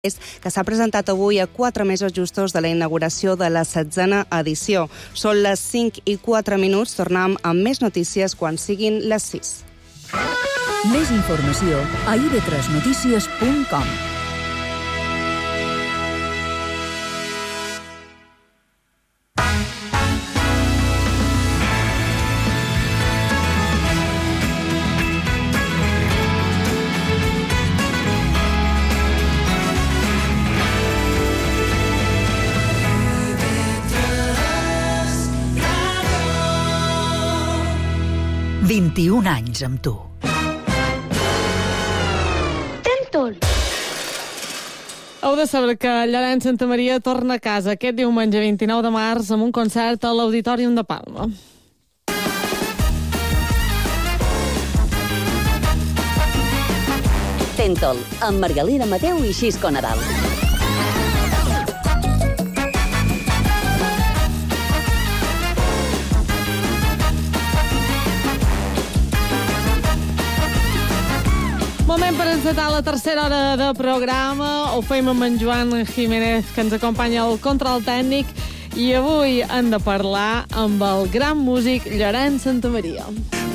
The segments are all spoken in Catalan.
que s'ha presentat avui a 4 mesos justos de la inauguració de la 16a edició. Són les 5:04. Tornem amb més notícies quan siguin les 6. Més informació a ib3notícies.com. «21 anys amb tu». Tentol. Heu de saber que Llorenç Santamaria torna a casa aquest diumenge 29 de març amb un concert a l'Auditorium de Palma. Tentol, amb Margalida Mateu i Xisco Nadal. Moment per encetar la tercera hora de programa. Ho fem amb en Joan Jiménez, que ens acompanya al control tècnic, i avui hem de parlar amb el gran músic Llorenç Santamaria.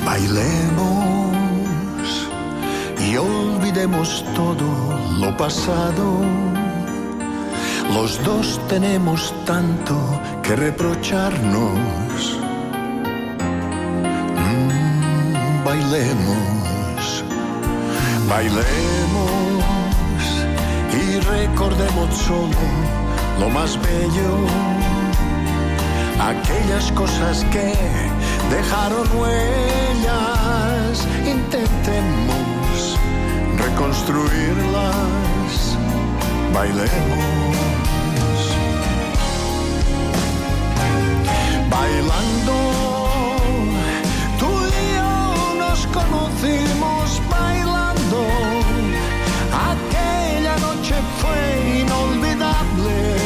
Bailemos y olvidemos todo lo pasado. Los dos tenemos tanto que reprocharnos. Bailemos. Bailemos y recordemos solo lo más bello, aquellas cosas que dejaron huellas. Intentemos reconstruirlas. Bailemos. Bailando, tú y yo nos conocimos bailando. Aquella noche fue inolvidable.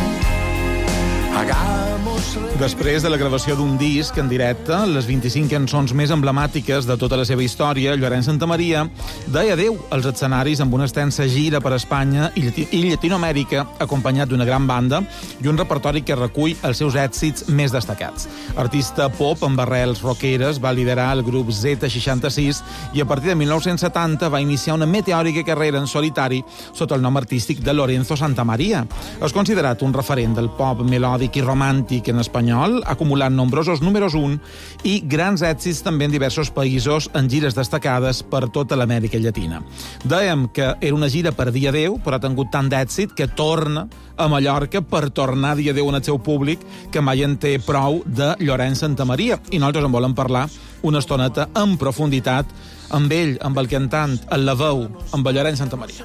Després de la gravació d'un disc en directe, les 25 cançons més emblemàtiques de tota la seva història, Llorenç Santamaria deia adéu als escenaris amb una extensa gira per Espanya i Llatinoamèrica, acompanyat d'una gran banda i un repertori que recull els seus èxits més destacats. Artista pop amb arrels rockeres, va liderar el grup Z66 i a partir de 1970 va iniciar una meteòrica carrera en solitari sota el nom artístic de Lorenzo Santamaria. És considerat un referent del pop melòdic i romàntic en espanyol, acumulant nombrosos números 1 i grans èxits també en diversos països en gires destacades per tota l'Amèrica Llatina. Dèiem que era una gira per dir adéu, però ha tingut tant d'èxit que torna a Mallorca per tornar a dir adéu en el seu públic, que mai en té prou de Llorenç Santamaria. I nosaltres en volem parlar una estoneta en profunditat amb ell, amb el cantant, amb la veu, amb el Llorenç Santamaria.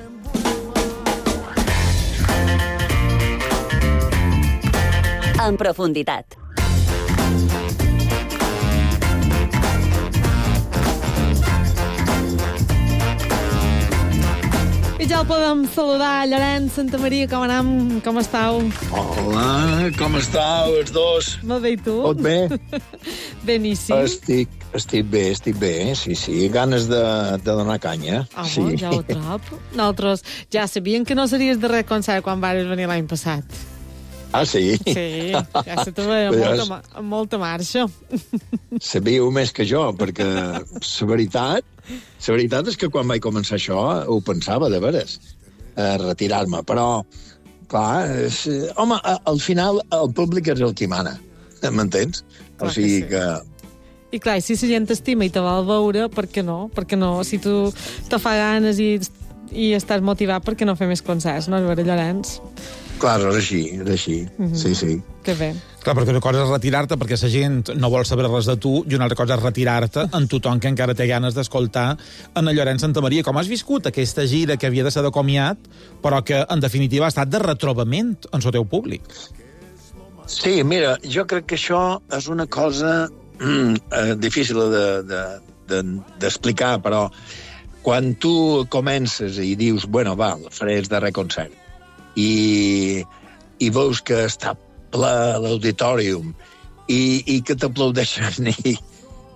En profunditat. I ja el podem saludar, Llorenç Santamaria, com anem? Com estàu? Hola, com estàu, els dos? Molt bé, i tu? Tot bé? Beníssim. Estic bé, sí. Ganes de donar canya. Sí. Ja ho trob. Nosaltres ja sabíem que no series de res concert quan vares venir l'any passat. Ah, sí? Sí, ja se te veia amb molta marxa. Sabíeu més que jo, perquè la veritat és que quan vaig començar això ho pensava, de veres, retirar-me, però, clar, home, al final el públic és el qui mana, m'entens? O sigui que... I clar, si la gent t'estima i te vol veure, per què no? Per què no? Si tu te fa ganes i estàs motivat, per què no fer més concerts, no? És vera, Llorenç? Clar, és així. Sí. Que bé. Clar, perquè una cosa és retirar-te perquè la gent no vol saber res de tu i una altra cosa és retirar-te en tothom que encara té ganes d'escoltar en el Llorenç Santamaria. Com has viscut aquesta gira que havia de ser de comiat, però que en definitiva ha estat de retrobament en el teu públic? Sí, mira, jo crec que això és una cosa difícil d'explicar, però quan tu comences i dius, bueno, va, faré el darrer concert, i veus que està ple l'auditorium i que t'aplaudeixen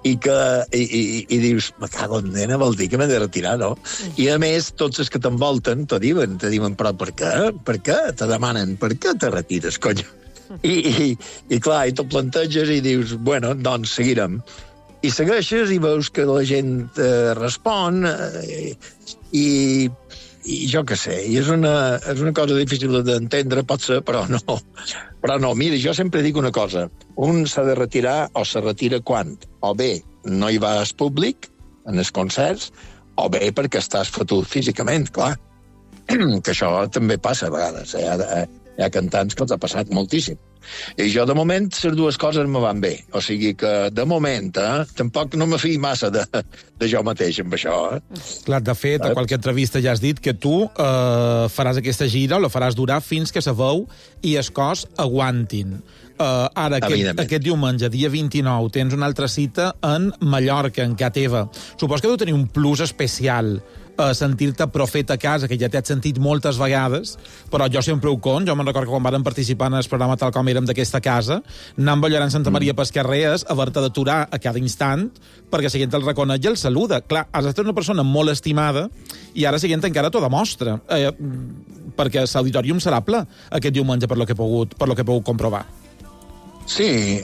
i dius, me cago en nena, vol dir que m'he de retirar, no? I a més, tots els que t'envolten te diuen, però per què? Per què? Te demanen, per què te retires, cony? I clar, i t'ho planteges i dius, bueno, doncs seguirem. I segueixes i veus que la gent respon i jo què sé, i és una cosa difícil d'entendre, pot ser, però no. Però no, mira, jo sempre dic una cosa. Un s'ha de retirar o se retira quan? O bé no hi vas públic, en els concerts, o bé perquè estàs fotut físicament, clar. Que això també passa a vegades. Hi ha cantants que els ha passat moltíssim. I jo, de moment, les dues coses me van bé. O sigui que, de moment, tampoc no me fii massa de jo mateix amb això. Clar, de fet, a qualque entrevista ja has dit que tu faràs aquesta gira, la faràs durar fins que la veu i el cos aguantin. Ara, aquest diumenge, dia 29, tens una altra cita en Mallorca, en casa teva. Supos que deu tenir un plus especial sentir-te profet a casa, que ja t'has sentit moltes vegades, però jo sempre ho conto. Jo me'n recordo que quan vàrem participar en el programa tal com érem d'aquesta casa, anant ballant Santa Maria pels carrers, haver-te d'aturar a cada instant, perquè la gent el reconeix i el saluda. Clar, has estat una persona molt estimada i ara la gent encara t'ho demostra, perquè l'auditorium serà ple aquest diumenge per lo que he pogut comprovar. Sí,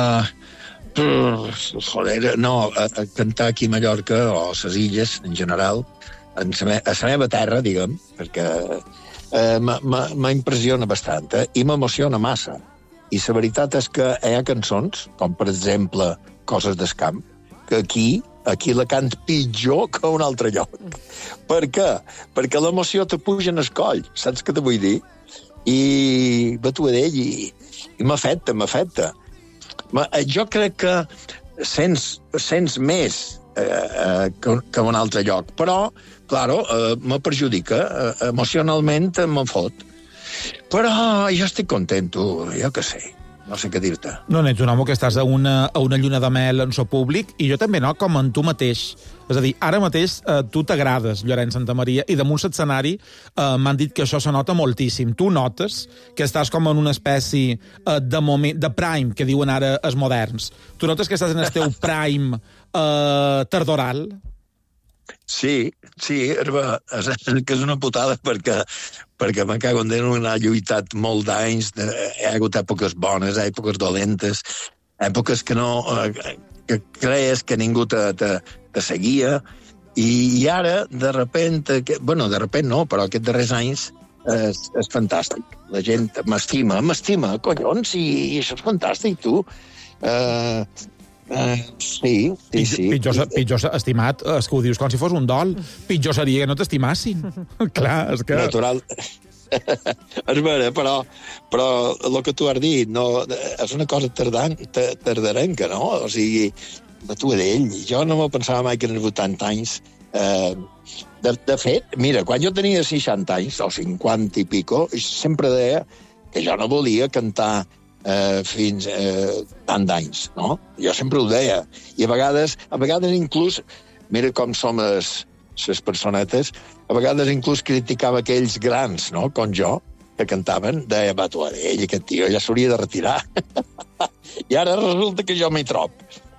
joder, no, cantar aquí a Mallorca o a les illes, en general, a la meva terra, diguem, perquè m'impressiona bastant i m'emociona massa. I la veritat és que hi ha cançons, com per exemple Coses del camp, que aquí la cant pitjor que a un altre lloc. Per què? Perquè l'emoció te puja en el coll, saps què te vull dir? I va tu a d'ell i m'afecta. Jo crec que sents més que un altre lloc, però, claro, me perjudica, emocionalment me'n fot. Però jo estic content, jo què sé, no sé què dir-te. No, ets un home que estàs a una lluna de mel en so públic, i jo també no, com en tu mateix. És a dir, ara mateix tu t'agrades, Llorenç Santamaria, i damunt l'escenari m'han dit que això se nota moltíssim. Tu notes que estàs com en una espècie de moment, de prime, que diuen ara els moderns. Tu notes que estàs en el teu prime tardoral? Sí, que és una putada perquè me cago en Déu, ha lluitat molt d'anys, hi ha hagut èpoques bones, èpoques dolentes, èpoques que no... que creus que ningú te seguia, i ara, de repente, bueno, de repente no, però aquests darrers anys és fantàstic. La gent m'estima, collons, i això és fantàstic, tu. Sí. Pitjor estimat, és que ho dius com si fos un dol. Pitjor seria que no t'estimassin. Clar, és que... Natural. És vera, però el que tu has dit no, és una cosa tardarenca, no? O sigui, de tu a d'ell. Jo no m'ho pensava mai que n'he 80 anys. De fet, mira, quan jo tenia 60 anys, o 50 i pico, sempre deia que jo no volia cantar fins tant d'anys, no? Jo sempre ho deia. I a vegades inclús, mira com som les personetes, a vegades inclús criticava aquells grans, no?, com jo, que cantaven, deia, va, tu, ell, aquest tio, ja s'hauria de retirar. I ara resulta que jo m'hi trob.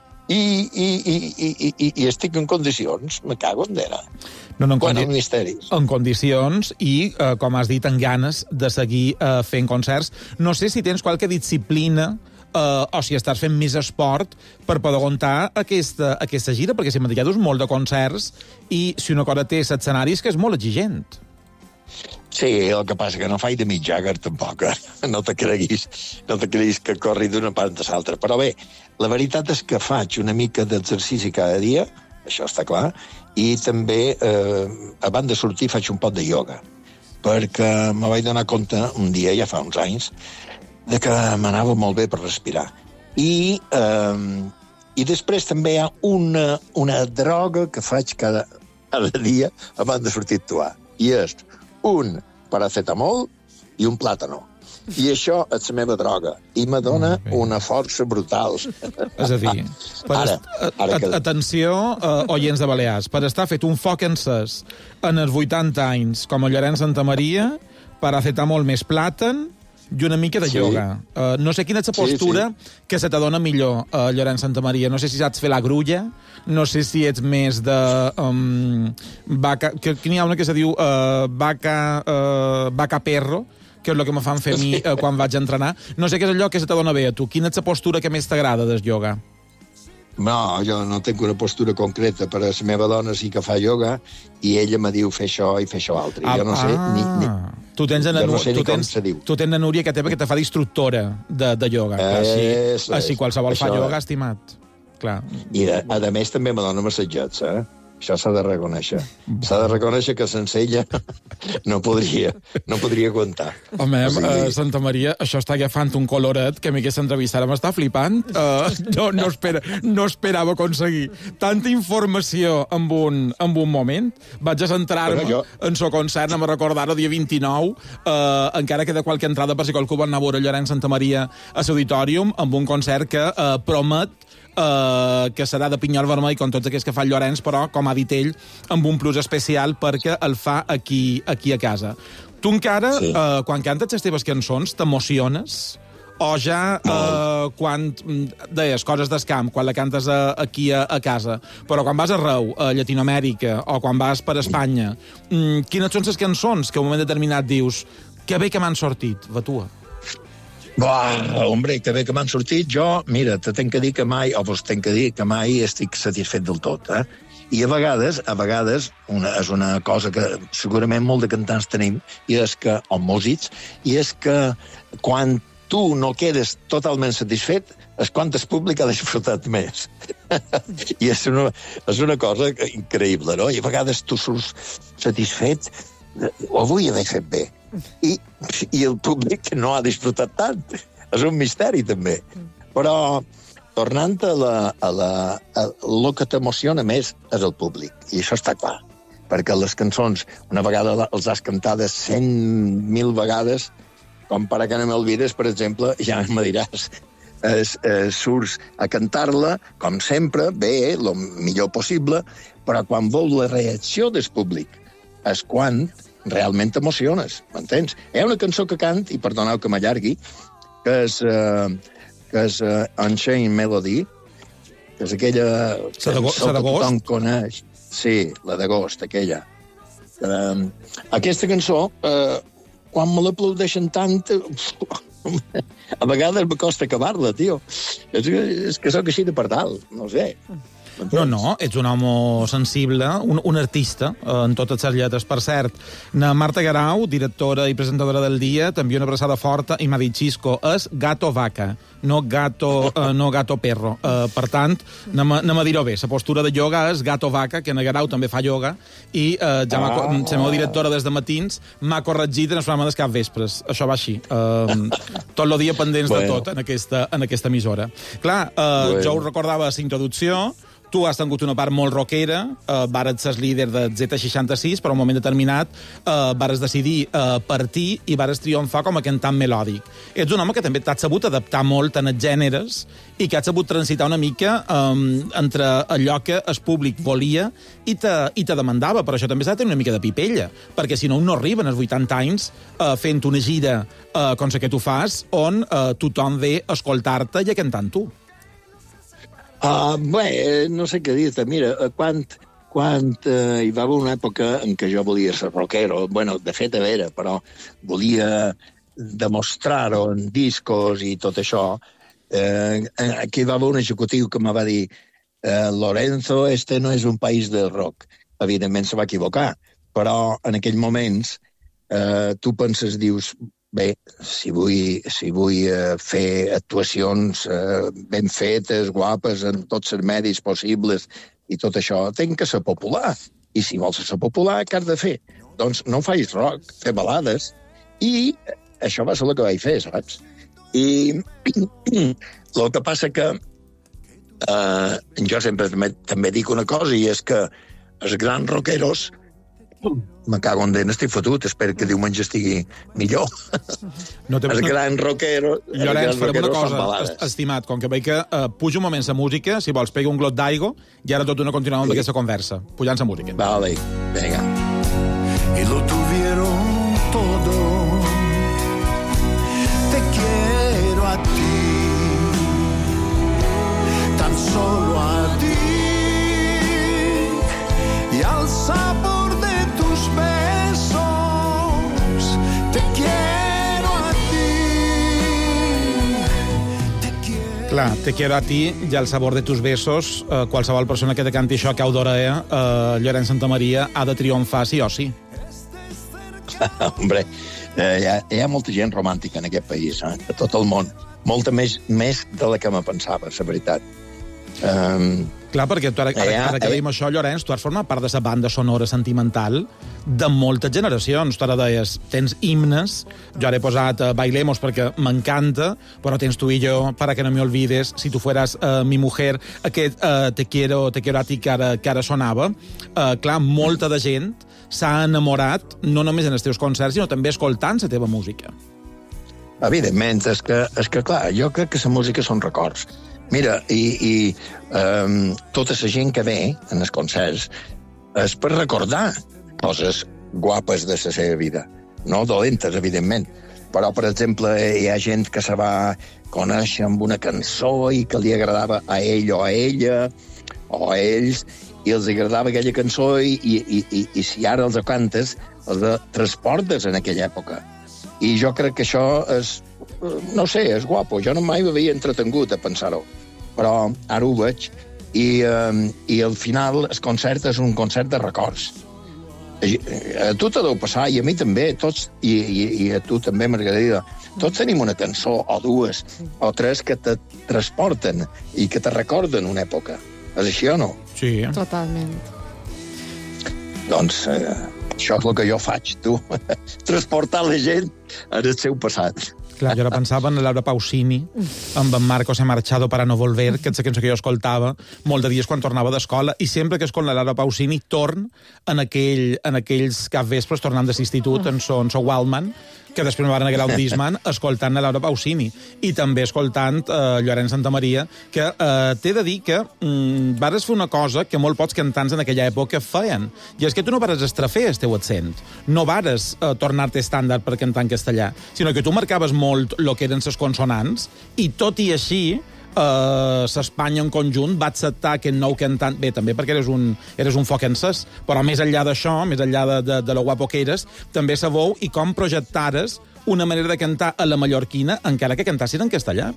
I estic en condicions, me cago en dera. Misteris. En condicions i, com has dit, en ganes de seguir fent concerts. No sé si tens qualque disciplina o si estàs fent més esport per poder aguantar aquesta gira, perquè si m'ha dus molt de concerts i si una cosa té l'escenari és que és molt exigent. Sí, el que passa que no faig de Mick Jagger tampoc, no te creguis que corri d'una part a l'altra. Però bé, la veritat és que faig una mica d'exercici cada dia, això està clar, i també abans de sortir faig un pot de ioga, perquè me vaig donar compte un dia, ja fa uns anys, de que m'anava molt bé per respirar. I després també hi ha una droga que faig cada dia abans de sortir a actuar, i és un paracetamol i un plàtano. I això és la meva droga. I me dona una força brutal. És a dir, atenció, oients de Balears, per estar fet un foc encès en els 80 anys com a Llorenç Santamaria, paracetamol més plàtan i una mica de ioga. No sé quina és la postura que se t'adona millor, Llorenç Santamaria. No sé si saps fer la grulla, no sé si ets més de... vaca, que n'hi ha una que se diu vaca perro, que és el que me fan fer a mi quan vaig a entrenar. No sé què és allò que se t'adona bé a tu. Quina és la postura que més t'agrada del ioga? No, jo no tinc una postura concreta, però la meva dona sí que fa ioga i ella me diu fer això i fer això altre. Jo no sé ni tu tens jo no sé ni com se diu. Tu tens la Núria que te fa d'instructora de ioga. Així qualsevol fa ioga, estimat. Clar. I a més també me dona massatgets, Això s'ha de reconèixer. S'ha de reconèixer que sense ella no podria aguantar. Home, Santa Maria, això està agafant un coloret que a mi aquesta entrevista ara m'està flipant. No esperava aconseguir tanta informació en un moment. Vaig a centrar-me en el concert, no me recordar el dia 29, encara queda qualque entrada per si qualcú vol anar a veure Llorenç Santa Maria a l'Auditorium, amb un concert que promet que serà de pinyol vermell com tots aquells que fa el Llorenç, però, com ha dit ell, amb un plus especial perquè el fa aquí a casa. Tu encara, quan cantes les teves cançons, t'emociones? O ja quan deies coses del camp, quan la cantes aquí a casa, però quan vas arreu, a Llatinoamèrica, o quan vas per Espanya, quines són les cançons que en un moment determinat dius que bé que m'han sortit, Vatua? Hombre, que bé que m'han sortit. Jo, mira, te tenc que dir que mai, o vos tenc que dir que mai estic satisfet del tot, I a vegades, és una cosa que segurament molt de cantants tenim, i és que, o músics, i és que quan tu no quedes totalment satisfet, és quan el públic ha disfrutat més. I és una cosa increïble, no? I a vegades tu surts satisfet, avui he fet bé. I el públic no ha disfrutat tant. És un misteri, també. Però, tornant el que t'emociona més és el públic. I això està clar. Perquè les cançons, una vegada els has cantades 100.000 vegades, com para que no m'olvides, per exemple, ja me diràs, surts a cantar-la, com sempre, bé, el millor possible, però quan vols la reacció del públic és quan realment t'emociones, m'entens? Hi ha una cançó que cant, i perdoneu que m'allargui, que és Unchained Melody, que és aquella cançó que tothom coneix. Sí, la d'agost, aquella. Aquesta cançó, quan me l'aplaudeixen tant, a vegades me costa acabar-la, tio. És que sóc així de pardal, no sé. No, ets un home sensible, un artista, en totes les lletres. Per cert, na Marta Garau, directora i presentadora del Dia, també una abraçada forta, i m'ha dit, Xisco, és gato vaca, no gato perro. Per tant, anem a dir-ho bé, la postura de ioga és gato vaca, que na Garau també fa ioga, i ja la meva directora des de matins m'ha corregit en el programa dels capvespres. Això va així. Tot el dia pendents de tot en aquesta emissora. Clar, jo us recordava la introducció. Tu has tingut una part molt rockera, vares ser líder de Z66, però en un moment determinat vares decidir partir i vares triomfar com a cantant melòdic. Ets un home que també t'has sabut adaptar molt en els gèneres i que has sabut transitar una mica entre allò que el públic volia i te demandava, però això també s'ha de tenir una mica de pipella, perquè si no arriben als 80 anys fent una gira com la que tu fas, on tothom ve a escoltar-te i a cantar amb tu. Bé, no sé què dir-te. Mira, quan hi va haver una època en què jo volia ser rockero, bueno, de fet a veure, però volia demostrar-ho en discos i tot això, aquí va haver un executiu que me va dir Lorenzo, este no és un país del rock. Evidentment se va equivocar, però en aquells moments tu penses, dius, bé, si vull fer actuacions ben fetes, guapes, en tots els medis possibles i tot això, tinc que ser popular. I si vols ser popular, què has de fer? Doncs no facis rock, fer balades. I això va ser el que vaig fer, saps? I el que passa que jo sempre també dic una cosa, i és que els grans rockeros me cago en dent, estic fotut, espero que diumenge estigui millor. Els grans rockeros... Llorenç, farem una cosa, estimat, com que veig que pujo un moment la música, si vols, pega un glot d'aigua, i ara tot una continuem amb aquesta conversa, pujant la música. Vale, venga. Y lo tuvieron todo, clar, Te quiero a ti i El sabor de tus besos, qualsevol persona que te canti això que d'Orea, Llorenç Santamaria, ha de triomfar sí o sí. Hombre, hi ha molta gent romàntica en aquest país, a tot el món. Molta més de la que me pensava, la veritat. Clar, perquè tu ara que dèiem això, Llorenç, tu has format part de la banda sonora sentimental de moltes generacions. Tu ara deies, tens himnes, jo ara he posat Bailemos perquè m'encanta, però tens Tu y yo, Para que no me olvides, Si tu fueras mi mujer, aquest Te quiero a ti que ara sonava. Clar, molta de gent s'ha enamorat, no només en els teus concerts, sinó també escoltant la teva música. Evidentment, és que clar, jo crec que la música són records. Mira, i tota la gent que ve en els concerts és per recordar coses guapes de la seva vida. No dolentes, evidentment. Però, per exemple, hi ha gent que se va conèixer amb una cançó i que li agradava a ell o a ella o a ells, i els agradava aquella cançó i si ara els cantes, els transportes en aquella època. I jo crec que això és, no sé, és guapo. Jo no mai m'havia entretingut a pensar-ho, però ara ho veig. I al final el concert és un concert de records. A tu te deu passar, i a mi també, tots, i a tu també, Margarida, tots tenim una cançó, o dues, o tres, que te transporten i que te recorden una època. És així o no? Sí. Totalment. Doncs això és el que jo faig, tu. Transportar la gent en el seu passat. Clar, jo ara pensava en Laura Pausini, amb en Marco se marchado para no volver, que és la cançó que jo escoltava molt de dies quan tornava d'escola, i sempre que escolto la Laura Pausini torn en aquells capvespres tornant de l'institut en son Waldman, que després me van agradar un Disman escoltant la Laura Pausini i també escoltant Llorenç Santamaria, que t'he de dir que vares fer una cosa que molt pocs cantants en aquella època feien, i és que tu no vares estrafer el teu accent, no vares tornar-te estàndard per cantar en castellà, sinó que tu marcaves molt el que eren les consonants, i tot i així s'Espanya en conjunt va acceptar aquest nou cantant, bé, també perquè eres un foc encès, però més enllà d'això, més enllà de lo guapo que eres, també sabeu i com projectares una manera de cantar a la mallorquina, encara que cantassin en castellà.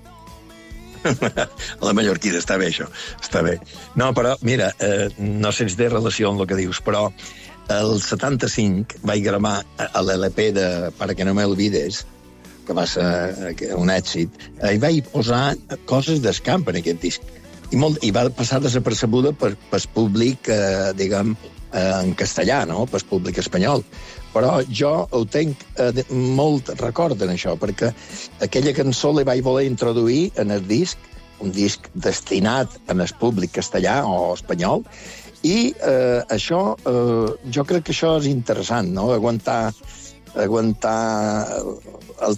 A la mallorquina, està bé això, està bé. No, però, mira, no sé si té relació amb el que dius, però el 75 vaig gravar a l'LP de Para que no me olvides, que va ser un èxit, i vaig posar coses d'escamp en aquest disc. I va passar desapercebuda per públic, diguem, en castellà, no? Per públic espanyol. Però jo ho tenc molt record en això, perquè aquella cançó la vaig voler introduir en el disc, un disc destinat al públic castellà o espanyol, i això, jo crec que això és interessant, no? Aguantar els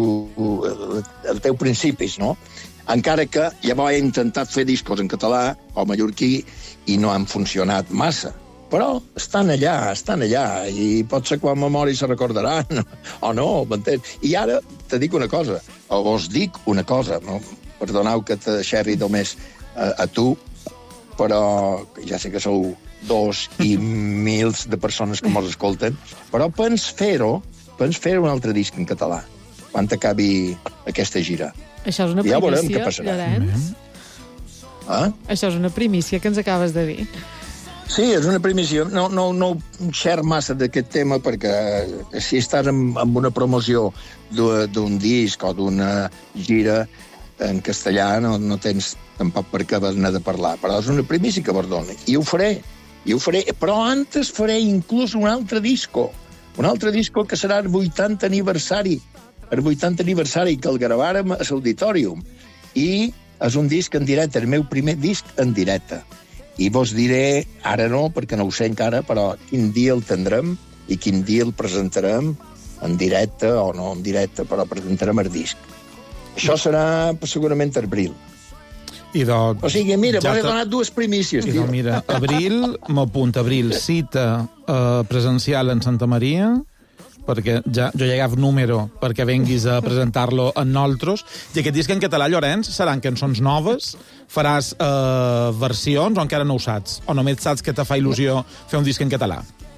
teus principis, no? Encara que llavors he intentat fer discos en català o mallorquí i no han funcionat massa. Però estan allà, i potser quan me mori se recordaran, o no, m'entens? I ara te dic una cosa, o vos dic una cosa, no? Perdoneu que te xerri només a tu, però ja sé que sou 2 i mils de persones que mos escolten, però pens fer-ho un altre disc en català, quan acabi aquesta gira. Això és una ja veurem què primícia, passarà. Llorenç. Això és una primícia que ens acabes de dir. Sí, és una primícia. No xer massa d'aquest tema, perquè si estàs en una promoció d'un disc o d'una gira en castellà no tens tampoc per què haver de parlar, però és una primícia que vos doni. I ho faré, però antes faré inclús un altre disco que serà el 80 aniversari, que el gravàrem a l'Auditorium, i és un disc en directe, el meu primer disc en directe. I vos diré, ara no, perquè no ho sé encara, però quin dia el tindrem i quin dia el presentarem en directe o no en directe, però presentarem el disc. Això serà segurament abril. O sigui, mira, m'he donat dues primícies, tio. Mira, abril, m'apunta, cita presencial en Santamaria, perquè jo ja agaf número perquè venguis a presentar-lo en nosaltres, i aquest disc en català, Llorenç, seran cançons noves, faràs versions, o encara no ho saps? O només saps que te fa il·lusió fer un disc en català?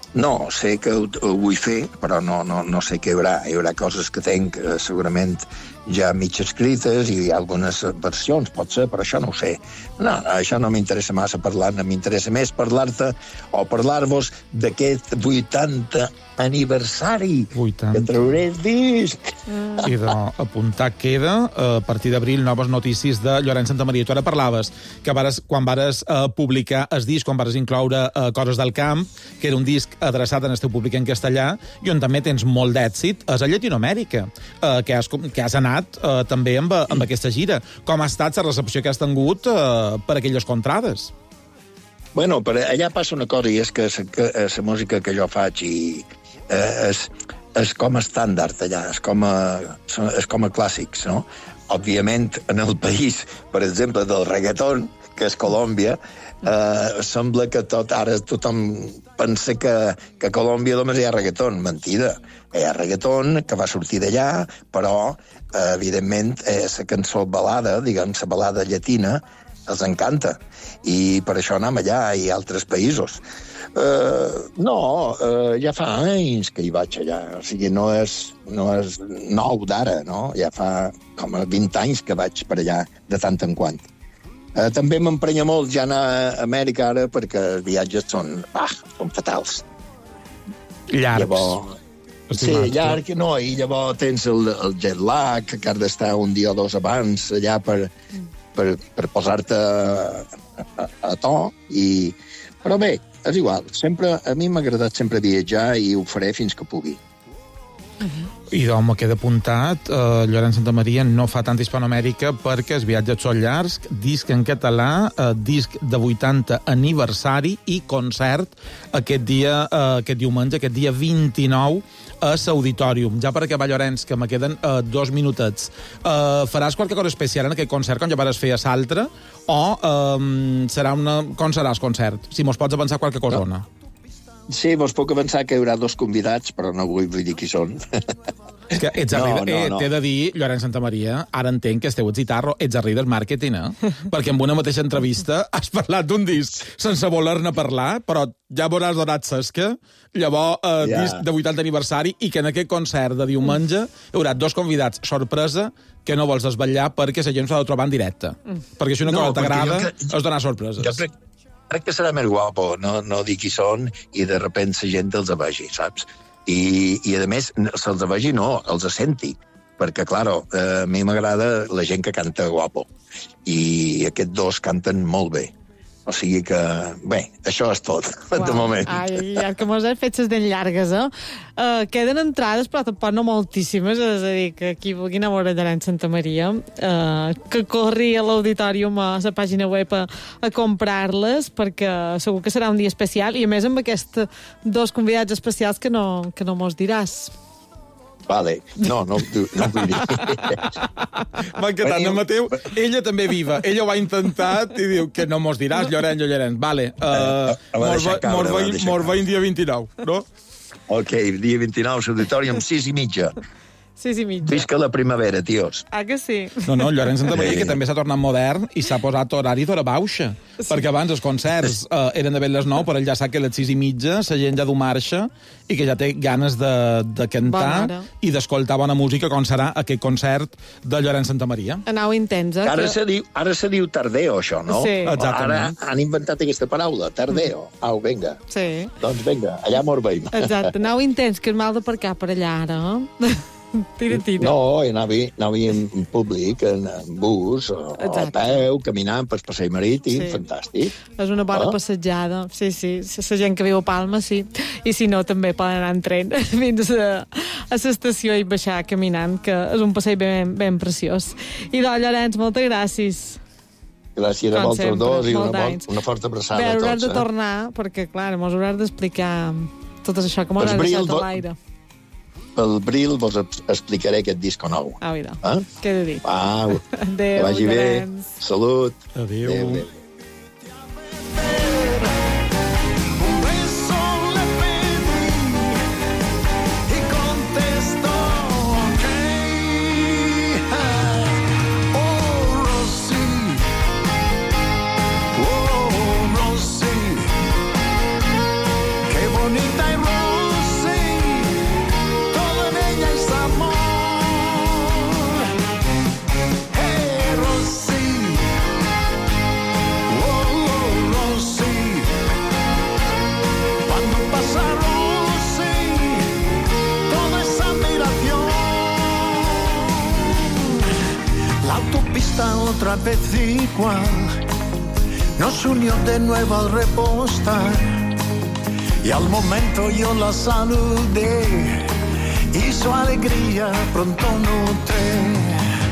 No, sé que ho vull fer, però no sé què hi haurà. Hi haurà coses que tenc segurament ja mig escrites i hi ha algunes versions, pot ser, però això no ho sé. No, això no m'interessa massa parlar-ne, m'interessa més parlar-te o parlar-vos d'aquest 80 aniversari 80. que trauré el disc. I d'apuntar queda, a partir d'abril, noves notícies de Llorenç Santamaria. Tu ara parlaves que quan vares publicar el disc, quan vares incloure Coses del camp, que era un disc adreçat en el teu públic en castellà, i on també tens molt d'èxit, és a Llatinoamèrica, que has anat també amb aquesta gira. Com ha estat la recepció que has tingut per aquelles contrades? Bueno, però allà passa una cosa, i és que la música que jo faig és com a estàndard allà, és com a clàssics, no? Òbviament, en el país, per exemple, del reggaeton, que és Colòmbia, sembla que ara tothom pensa que a Colòmbia només hi ha reggaeton. Mentida. Hi ha reggaeton que va sortir d'allà, però, evidentment, la cançó balada, diguem, la balada llatina, els encanta. I per això anem allà i a altres països. Ja fa anys que hi vaig allà. O sigui, no és nou d'ara, no? Ja fa com a 20 anys que vaig per allà de tant en quant. També m'emprenya molt ja anar a Amèrica ara perquè els viatges són fatals. Llargs. Sí, llarg, no, i llavors tens el jet lag, que has d'estar un dia o dos abans allà per posar-te a to, però bé, és igual. A mi m'ha agradat sempre viatjar i ho faré fins que pugui. I me queda apuntat, Llorenç Santamaria no fa tant Hispanoamèrica perquè els viatges són llargs, disc en català, disc de 80 aniversari i concert aquest diumenge, aquest dia 29, a l'Auditorium. Ja per acabar, Llorenç, que me queden 2 minutets. Faràs qualque cosa especial en aquest concert, com ja vas fer a l'altre, o com serà el concert? Si mos pots avançar qualque cosa o no? Sí, vos puc avançar que hi haurà 2 convidats, però no vull dir qui són. És que ets t'he de dir, Llorenç Santamaria, ara entenc que esteu a Zitarro, ets a del màrqueting, perquè en una mateixa entrevista has parlat d'un disc sense voler-ne parlar, però ja veuràs donat sesca, llavors disc de 80 aniversari, i que en aquest concert de diumenge hi haurà 2 convidats sorpresa que no vols desvetllar perquè la gent s'ha de trobar en directe. Perquè si una cosa t'agrada és donar sorpreses. Jo crec que serà més guapo no dir qui són i de repent la gent els vegi, saps? I a més, se'ls vegi no, els senti, perquè, claro, a mi m'agrada la gent que canta guapo, i aquests 2 canten molt bé. O sigui que, bé, això és tot, de moment. Ai, que mos has fet les dents llargues, queden entrades, però tampoc no moltíssimes, és a dir, que qui vulgui anar a veure Llorenç Santamaria, que corri a l'Auditorium a la pàgina web a comprar-les, perquè segur que serà un dia especial, i a més amb aquests 2 convidats especials que no mos diràs. Vale, no vull dir. M'ha encantat, en Mateu, ella també viva. Ella ho ha intentat i diu que no mos diràs, Llorenç. Vale, mos veiem dia 29, no? Ok, dia 29, l'Auditorium, 6:30. 6:30. Visca la primavera, tios. Ah, que sí? No, Llorenç Santamaria, que també s'ha tornat modern i s'ha posat horari d'hora baixa. Sí. Perquè abans els concerts eren de les 9, però ell ja sap que a les 6:30 la gent ja du marxa i que ja té ganes de cantar i d'escoltar bona música, com serà aquest concert de Llorenç Santamaria. Anau intens, Ara se diu tardeo, això, no? Sí. Exactament. Ara han inventat aquesta paraula, tardeo. Au, vinga. Sí. Doncs vinga, allà mos veiem. Exacte, anau intens, que és mal d'aparcar per allà ara, Tira. No, anava en públic, en bus, o a peu, caminant per passeig marítim, fantàstic. És una bona passejada, sí, la gent que viu a Palma, sí. I si no, també poden anar en tren fins a l'estació i baixar caminant, que és un passeig ben preciós. I doncs, Llorenç, moltes gràcies. Gràcies a vosaltres dos i una forta abraçada a tots. Hauràs de tornar, perquè, clar, mos hauràs d'explicar tot això que m'hauràs deixat a l'aire. Pel bril vos explicaré aquest disc nou. Mira, què he de dir? Adéu, que vagi bé. Salut. Adéu. Bonita y otra vez igual. Nos unió de nuevo al repostar y al momento yo la saludé y su alegría pronto noté.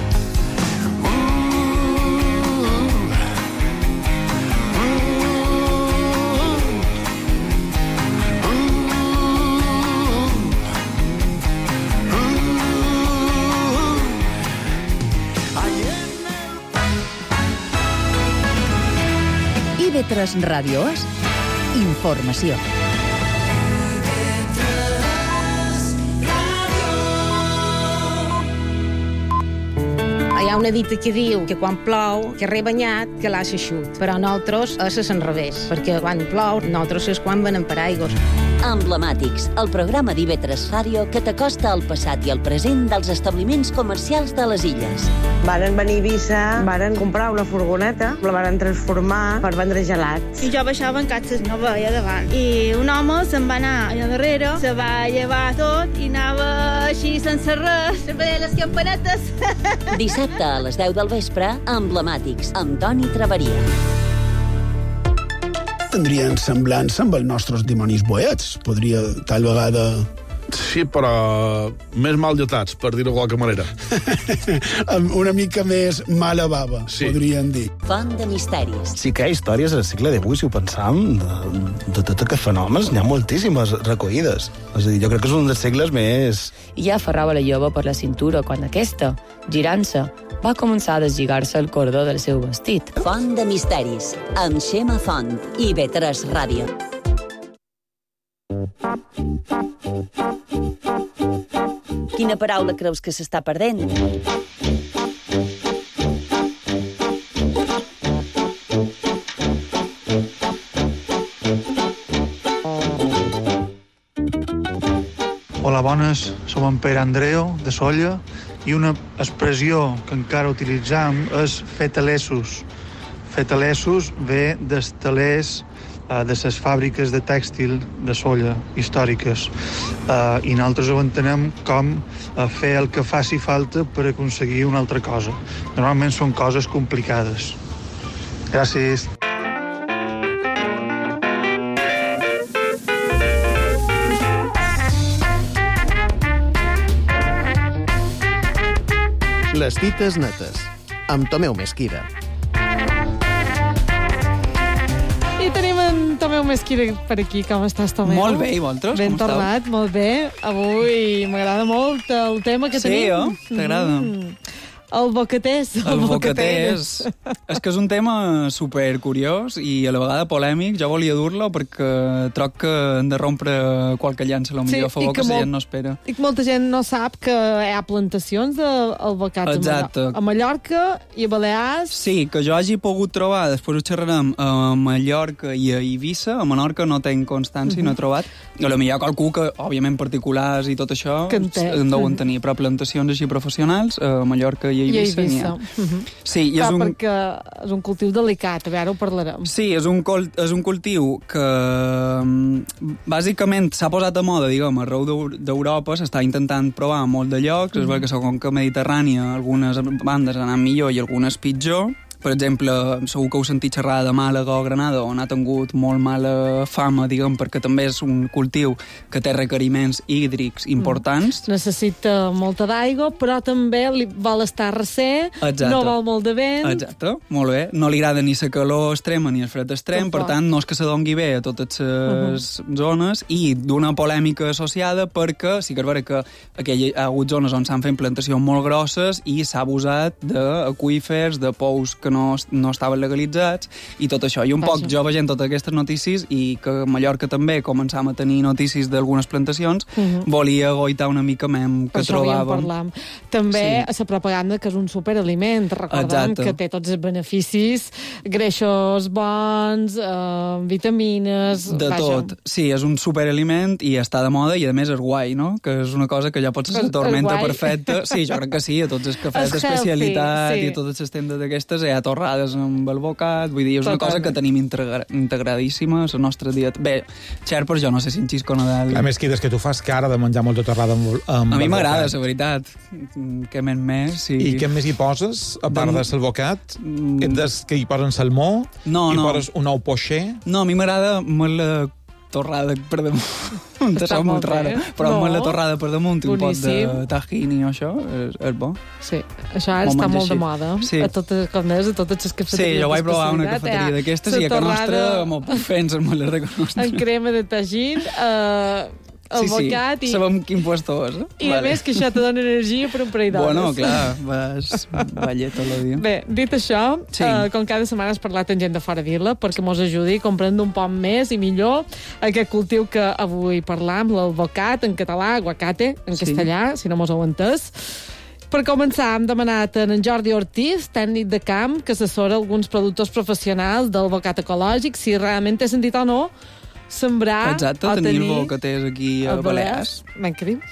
IB3 Ràdio és informació. Hi ha una dita que diu que quan plou, que rebanyat, que l'ha eixut. Però nosaltres és l'enrevés, perquè quan plou, nosaltres és quan venem per aigües. Emblemàtics, el programa d'IB3 Ràdio que t'acosta al passat i al present dels establiments comercials de les illes. Varen venir a Eivissa, varen comprar una furgoneta, la varen transformar per vendre gelats. I jo baixava en catxes, no veia davant. I un home se'n va anar allà darrere, se va llevar tot i anava així sense res, veia les campanetes. Dissabte a les 10 del vespre, Emblemàtics, amb Toni Traveria. Tindrien semblança amb els nostres dimonis boets. Podria, tal vegada... Sí, però més mal lletats, per dir-ho de qualque manera. Una mica més mala bava, sí. Podríem dir. Font de misteris. Sí que hi ha històries al segle XVIII, si ho pensam, de tot aquests fenòmens, n'hi ha moltíssimes recollides. És a dir, jo crec que és un dels segles més... I ja aferrava la jove per la cintura quan aquesta, girant-se, va començar a deslligar-se el cordó del seu vestit. Font de misteris, amb Xema Font, IB3 Ràdio. Quina paraula creus que s'està perdent? Hola, bones. Som en Pere Andreu, de Sóller, i una expressió que encara utilitzam és fer telessos. Fer telessos ve dels telers de les fàbriques de tèxtil de Sóller, històriques. I nosaltres ho entenem com fer el que faci falta per aconseguir una altra cosa. Normalment són coses complicades. Gràcies. Les dites netes, amb Tomeu Mesquida. I tenim en Tomeu Mesquida per aquí. Com estàs, Tomeu? Molt bé, i vosaltres? Ben tornat, molt bé. Avui m'agrada molt el tema que tenim. Sí, t'agrada? El boqueters. El boqueters. És que és un tema supercuriós i a la vegada polèmic. Jo volia dur-lo perquè troc que hem de rompre qualque llança, potser a favor que la gent no espera. I que molta gent no sap que hi ha plantacions d'albocats a Mallorca i a Balears. Sí, que jo hagi pogut trobar, després ho xerrarem, a Mallorca i a Eivissa. A Menorca no tenc constància, no he trobat. A lo millor qualcú que, òbviament, particulars i tot això en deuen tenir, però plantacions així professionals a Mallorca i a Eivissa. Sí, i perquè és un cultiu delicat, a veure, ho parlarem. Sí, és un cultiu que bàsicament s'ha posat a moda, diguem, arreu d'Europa, s'està intentant provar a molt de llocs, és veritat que la conca mediterrània algunes bandes han anat millor i algunes pitjor. Per exemple, segur que heu sentit xerrar de Màlaga o Granada, on ha tingut molt mala fama, diguem, perquè també és un cultiu que té requeriments hídrics importants. Necessita molta d'aigua, però també vol estar recer, no vol molt de vent. Exacte, molt bé. No li agrada ni la calor extrema ni el fred extrem, per tant, no és que se doni bé a totes les zones, i d'una polèmica associada perquè sí que és veritat que hi ha hagut zones on s'han fet plantacions molt grosses i s'ha abusat d'aqüífers, de pous que no estaven legalitzats i tot això. I un poc jo veient totes aquestes notícies i que a Mallorca també començam a tenir notícies d'algunes plantacions, volia goitar una mica que trobàvem. També a la propaganda que és un superaliment. Recordem que té tots els beneficis, greixos bons, vitamines... De tot. Sí, és un superaliment i està de moda i a més és guai, no? Que és una cosa que ja pot ser la tormenta perfecta. Sí, jo crec que sí, a tots els cafès d'especialitat i a totes les tendes d'aquestes hi ha ha torrades amb el bocat, vull dir, és una cosa que tenim integradíssima a la nostra dieta. Bé, xerpes, jo no sé si en Xisco Nadal... A més, Quides, que tu fas cara de menjar molta torrada amb a mi m'agrada, la veritat. Què més, sí. I què més hi poses, a part de salvocat? Des que hi posen salmó? No. Hi poses un ou poixer? No, a mi m'agrada molt la torrada per damunt. Està molt rara. Però amb la torrada per damunt i un pot de tahini o això, és bo. Sí, això ara està molt de moda. Sí. A totes les cafeteries. Sí, jo vaig provar una cafeteria d'aquestes i a que nostra molt fents me la reconostre. En crema de tajín, el bocat i... sabem quin puesto és. I a més que això te dona energia per un parell d'hores. Bueno, clar, vas ballar tot el dia. Bé, dit això, com cada setmana has parlat amb gent de fora vila perquè mos ajudi a comprendre un poc més i millor aquest cultiu que avui parlam, l'alvocat en català, aguacate en castellà, si no mos heu entès. Per començar, hem demanat a en Jordi Ortiz, tècnic de camp, que assessora alguns productors professionals del bocat ecològic, si realment té sentit o no sembrar o tenir el bocater aquí a Balears. Ben que diu?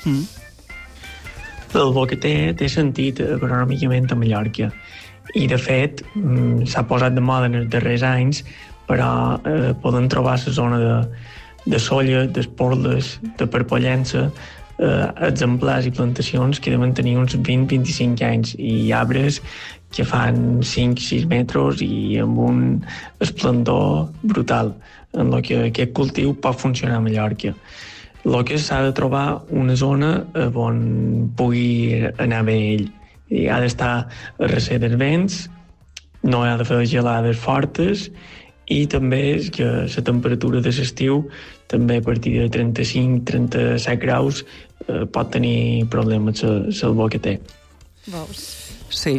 El bocater té sentit agronòmicament a Mallorca i, de fet, s'ha posat de moda en els darrers anys, però poden trobar a la zona de Solla, d'Esporles, de Parpollença, exemplars i plantacions que deuen tenir uns 20-25 anys i arbres que fan 5-6 metres i amb un esplendor brutal en el que aquest cultiu pot funcionar a Mallorca. El que s'ha de trobar una zona on pugui anar bé ell. I ha d'estar a recer dels vents, no ha de fer gelades fortes i també és que la temperatura de l'estiu també a partir de 35-37 graus pot tenir problemes el bocater. Veus? Sí,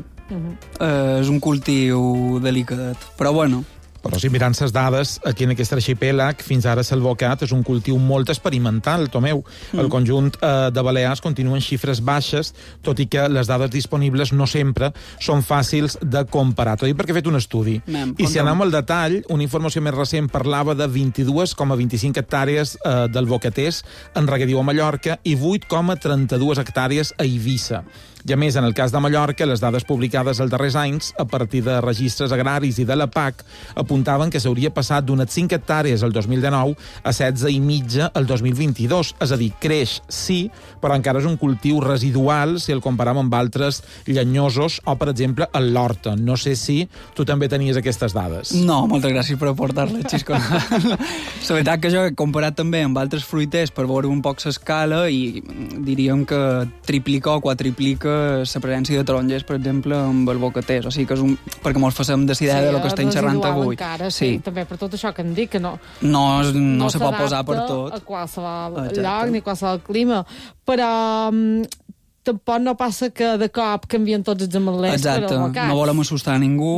és un cultiu delicat, però bueno. Però si mirant les dades, aquí en aquest arxipèlag, fins ara l'alvocat és un cultiu molt experimental, Tomeu. El conjunt de Balears continuen xifres baixes, tot i que les dades disponibles no sempre són fàcils de comparar. T'ho dic perquè he fet un estudi. I si anem al detall, una informació més recent parlava de 22,25 hectàrees d'alvocaters en regadiu a Mallorca i 8,32 hectàrees a Eivissa. I a més, en el cas de Mallorca, les dades publicades els darrers anys, a partir de registres agraris i de la PAC, apuntaven que s'hauria passat d'unes 5 hectàrees el 2019 a 16,5 el 2022. És a dir, creix, sí, però encara és un cultiu residual si el comparam amb altres llenyosos o, per exemple, el l'horta. No sé si tu també tenies aquestes dades. No, moltes gràcies per aportar-la, Xisco. La veritat que jo he comparat també amb altres fruiters per veure un poc l'escala i diríem que triplica o quadriplica la presència de taronges, per exemple, amb el bocater. O sigui que és perquè mos facem de idea de lo que estem xerrant avui. Encara, sí. També per tot això que em dic, que no se pot posar per tot. A qualsevol lloc ni qualsevol clima. Però tampoc no passa que de cop canvien tots els ametlers per albocats. No volem assustar a ningú.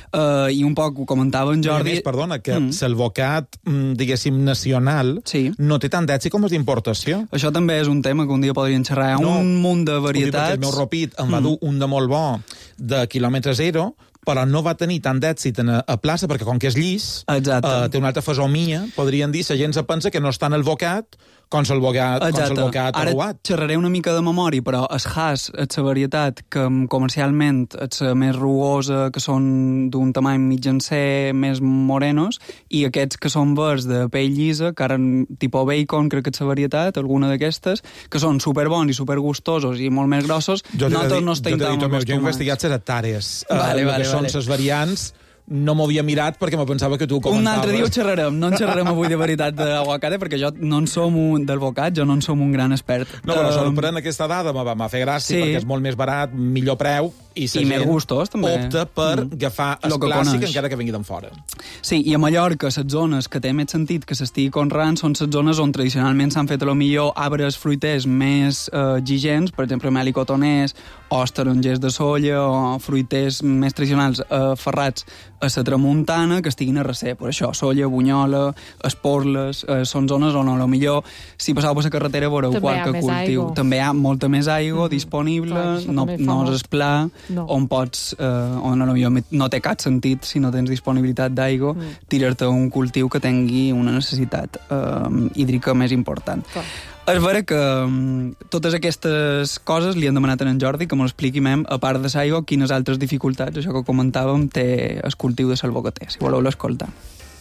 I un poc ho comentava en Jordi. I a més, perdona, que l'alvocat, diguéssim, nacional no té tant d'èxit com és d'importació. Això també és un tema que un dia podríem xerrar. Hi ha un munt de varietats. El meu ropit em va dur un de molt bo de quilòmetre zero, però no va tenir tant d'èxit a plaça, perquè com que és llis, té una altra fesomia, podrien dir, la gent se pensa que no està en el bocat, com l'alvocat arruat. Ara xerraré una mica de memòria, però el Hass és la varietat que comercialment és la més rugosa, que són d'un tamany mitjancer, més morenos, i aquests que són verds de pell llisa, que ara tipus bacon, crec que és la varietat, alguna d'aquestes, que són superbons i supergustosos i molt més grossos, nosaltres no estem tan acostumats. Jo he investigat les hectàrees, que són les variants. No m'ho havia mirat perquè me pensava que tu ho comentaves. Un altre dia ho xerrarem. No en xerrarem avui de veritat d'aguacate perquè jo no en som del bocat, jo no en som un gran expert. No, però sorprèn aquesta dada, m'ha fet gràcia perquè és molt més barat, millor preu i més gustos, també. Opta per agafar el clàssic encara que vingui d'en fora. Sí, i a Mallorca les zones que té més sentit que s'estigui conreant són les zones on tradicionalment s'han fet a lo millor arbres fruiters més exigents, per exemple melicotoners o tarongers de solla o fruiters més tradicionals ferrats a la tramuntana que estiguin a recer. Per això, Solla, Bunyola, Esporles, són zones on a lo millor si passeu per la carretera veureu qualque cultiu. També hi ha molta més aigua disponible, no és pla, on pots, on a lo millor no té cap sentit si no tens disponibilitat d'aigua, tirar-te un cultiu que tingui una necessitat hídrica més important. És vera que totes aquestes coses li han demanat a en Jordi que m'ho expliqui, a part de l'aigua, quines altres dificultats, això que comentàvem, té el cultiu de l'albocater, si voleu l'escoltar.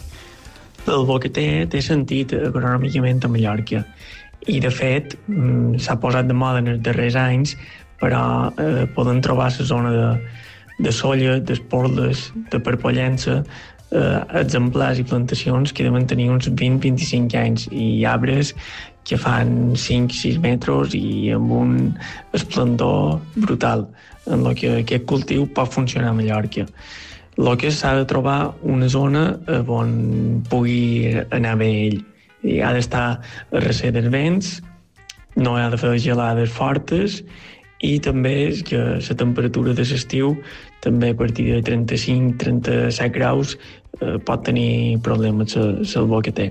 L'albocater té sentit agronòmicament a Mallorca i, de fet, s'ha posat de moda en els darrers anys, però poden trobar la zona de solla, d'esporles, de parpollença, exemplars i plantacions que deuen tenir uns 20-25 anys i arbres que fan 5-6 metres i amb un esplendor brutal en el que aquest cultiu pot funcionar a Mallorca. El que s'ha de trobar una zona on pugui anar bé ell. I ha d'estar a recer dels vents, no ha de fer gelades fortes i també és que la temperatura de l'estiu també a partir de 35-37 graus pot tenir problemes l'albocater.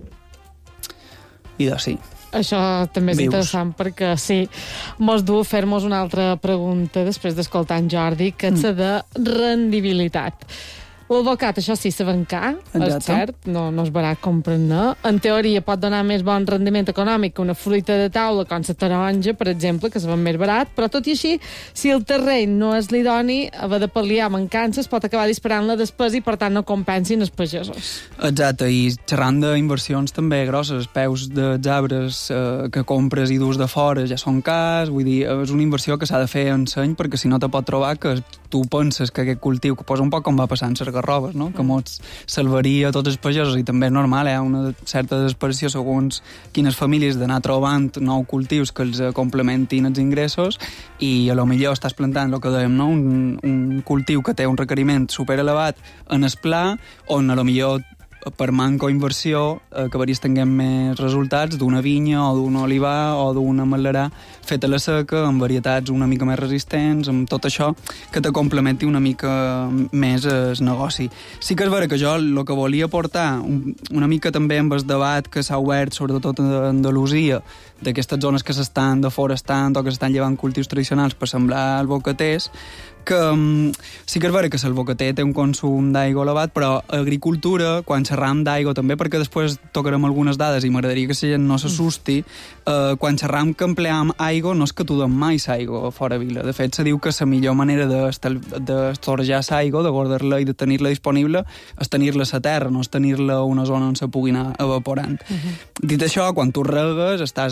I doncs sí. Això també és interessant perquè sí, mos du a fer-nos una altra pregunta després d'escoltar en Jordi, que és de rendibilitat. L'albocat, això sí, sabem que, és cert, no és barat comprar-ne. En teoria pot donar més bon rendiment econòmic que una fruita de taula com la taronja, per exemple, que sabem més barat, però tot i així, si el terreny no és l'idoni, haver de pal·liar mancances pot acabar disparant la despesa i, per tant, no compensin els pagesos. Exacte, i xerrant d'inversions també grosses, peus dels arbres que compres i dus de fora ja són cars, vull dir, és una inversió que s'ha de fer en seny perquè si no te pot trobar que tu penses que aquest cultiu, que posa un poc com va passant en garrobes, no? Que molts salvaria tots els pagesos i també és normal, una certa desesperació segons quines famílies d'anar trobant nous cultius que els complementin els ingressos i a lo millor estàs plantant el que dèiem, no? Un cultiu que té un requeriment superelevat en el pla on a lo millor per manca o inversió acabaries tenint més resultats d'una vinya o d'un olivar o d'una ametlerà feta a la seca, amb varietats una mica més resistents, amb tot això que te complementi una mica més el negoci. Sí que és vera que jo el que volia portar una mica també amb el debat que s'ha obert sobretot a Andalusia d'aquestes zones que s'estan deforestant o que s'estan llevant cultius tradicionals per semblar albocaters, que sí que és vera que l'albocater té un consum d'aigua elevat, però agricultura, quan xerram d'aigua també, perquè després tocarem algunes dades i m'agradaria que la gent no s'assusti, quan xerram que empleam aigua no és que tu dem mai l'aigua fora vila. De fet, se diu que la millor manera d'estorjar l'aigua, de guardar-la i de tenir-la disponible, és tenir-la a la terra, no és tenir-la a una zona on se pugui anar evaporant. Dit això, quan tu regues, estàs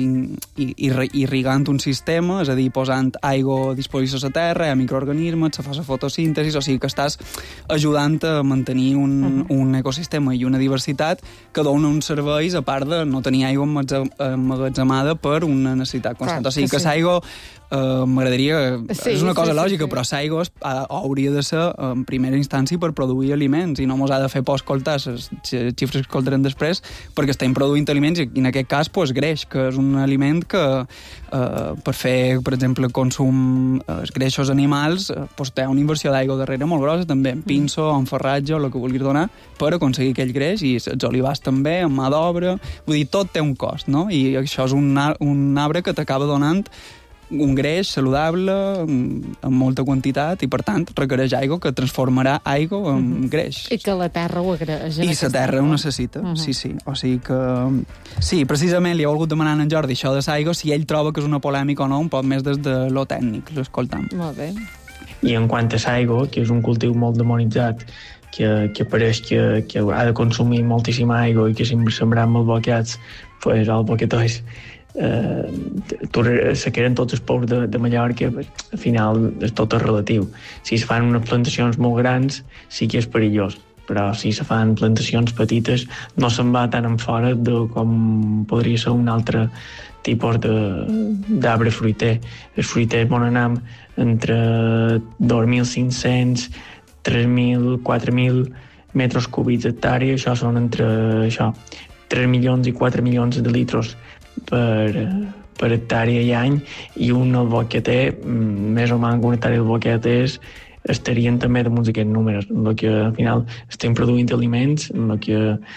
irrigant un sistema, és a dir, posant aigua a disposició a la terra, hi ha microorganismes, se fa la fotosíntesi, o sigui que estàs ajudant a mantenir un ecosistema i una diversitat que dona uns serveis a part de no tenir aigua emmagatzemada per una necessitat constant. O sigui que l'aigua m'agradaria... És una cosa lògica, però l'aigua hauria de ser en primera instància per produir aliments i no mos ha de fer por escoltar les xifres que escoltarem després perquè estem produint aliments i en aquest cas greix, que és un aliment que per fer, per exemple, consum greixos animals té una inversió d'aigua darrere molt grossa també, en pinso, en farratge o el que vulguis donar per aconseguir aquell greix i els olivars també, en mà d'obra, vull dir, tot té un cost, no? I això és un arbre que t'acaba donant un greix saludable en molta quantitat i, per tant, requereix aigua que transformarà aigua en greix. I que la terra ho agraeix. I la terra ho necessita, sí. O sigui que... Sí, precisament li he volgut demanar a en Jordi això de l'aigua, si ell troba que és una polèmica o no, un poc més des de lo tècnic, l'escoltam. Molt bé. I en quant a l'aigua, que és un cultiu molt demonitzat, que pareix que ha de consumir moltíssima aigua i que si sembrar amb albocats, pues albocaters se queden tots els pous de Mallorca, al final és tot relatiu. Si se fan unes plantacions molt grans sí que és perillós, però si se fan plantacions petites no se'n va tan en fora com podria ser un altre tipus d'arbre fruiter. Els fruiters van anar entre 2.500, 3.000, 4.000 metres cúbics hectàrea, això són entre 3 milions i 4 milions de litros per hectàrea i any, i un albocater, més o menys un hectàrea d'albocates estarien també damunt d'aquests números, en el que al final estem produint aliments, en el que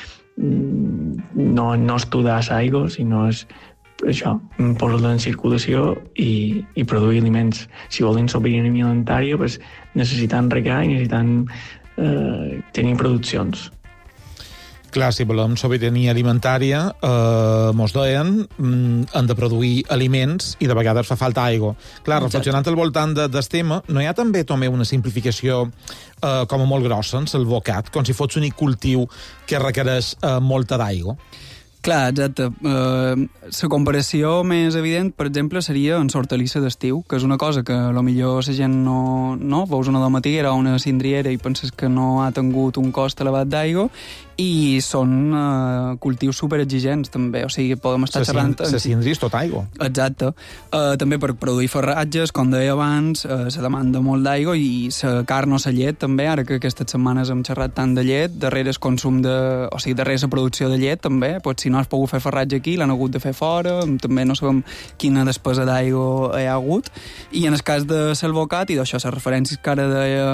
no és tudar l'aigua, sinó és això, posar-la en circulació i produir aliments. Si volen sobirania alimentària, pues, necessitant regar i necessitant tenir produccions. Clar, si volem sobirania alimentària, mos deien, han de produir aliments i de vegades fa falta aigua. Clar, reflexionant al voltant del tema, no hi ha també, Tomé, una simplificació com a molt grossa en el bocat, com si fos un cultiu que requereix molta d'aigua? Clar, exacte. La comparació més evident, per exemple, seria en l'hortalissa d'estiu, que és una cosa que potser la gent no... Veus una domatiguera o una cindriera i penses que no ha tingut un cost elevat d'aigua, i són cultius superexigents, també. O sigui, podem estar xerrant... La cindri és tot aigua. Exacte. També per produir farratges, com deia abans, se demanda molt d'aigua, i la carn o la llet, també, ara que aquestes setmanes hem xerrat tant de llet, darrere el consum darrere la producció de llet, també, pues, si no has pogut fer farratge aquí, l'han hagut de fer fora, també no sabem quina despesa d'aigua hi ha hagut, i en el cas de l'alvocat, i d'això, les referències que ara deia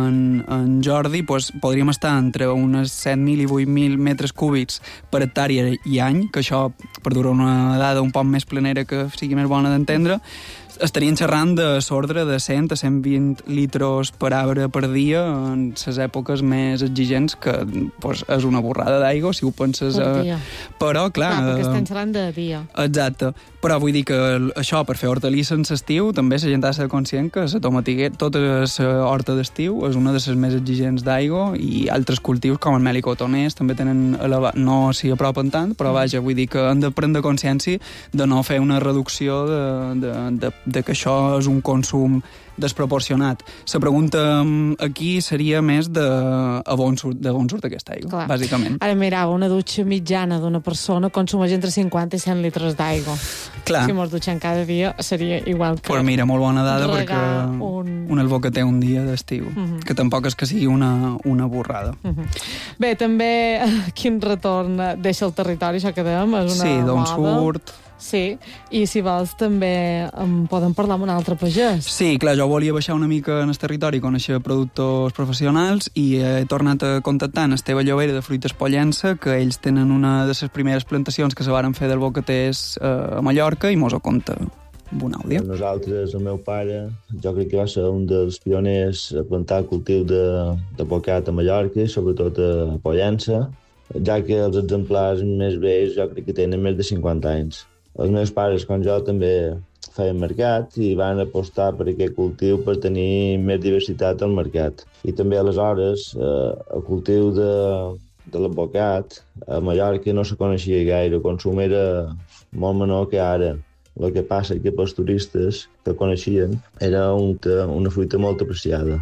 en Jordi, pues, podríem estar entre unes 7.000 i 8.000 metres cúbics per hectàrea i any, que això, per durar una dada un poc més planera que sigui més bona d'entendre, estarien xerrant de l'ordre de 100 a 120 litres per arbre per dia en les èpoques més exigents, que pues, és una borrada d'aigua, si ho penses... Però, clar... perquè estem xerrant de dia. Exacte. Però vull dir que això, per fer hortalissa en l'estiu, també la gent ha de ser conscient que la tomatiguera, tota la horta d'estiu, és una de les més exigents d'aigua, i altres cultius, com el mel i cotoners, també tenen no s'hi apropen tant, però vaja, vull dir que han de prendre consciència de no fer una reducció de que això és un consum desproporcionat. La pregunta aquí seria més de on surt aquesta aigua, clar, bàsicament. Ara mirava, una dutxa mitjana d'una persona consumeix entre 50 i 100 litres d'aigua. Clar. Si mos dutxem cada dia seria igual que... Però mira, molt bona dada, perquè un alvocater un dia d'estiu, que tampoc és que sigui una borrada. Bé, també quin retorn deixa el territori, això que dèiem, és una sí, d'on surt... Sí, i si vols també podem parlar amb un altre pagès. Sí, clar, jo volia baixar una mica en el territori, conèixer productors professionals, i he tornat a contactar amb Esteve Llobera de Fruites Pollença, que ells tenen una de les primeres plantacions que se varen fer d'albocaters a Mallorca, i mos ho conta amb un àudio. Nosaltres, el meu pare, jo crec que va ser un dels pioners a plantar el cultiu de bocat a Mallorca, i sobretot a Pollença, ja que els exemplars més vells jo crec que tenen més de 50 anys. Els meus pares, com jo, també feien mercat i van apostar per aquest cultiu per tenir més diversitat al mercat. I també, aleshores, el cultiu de l'alvocat a Mallorca no se coneixia gaire, el consum era molt menor que ara. El que passa que pels turistes que coneixien era una fruita molt apreciada.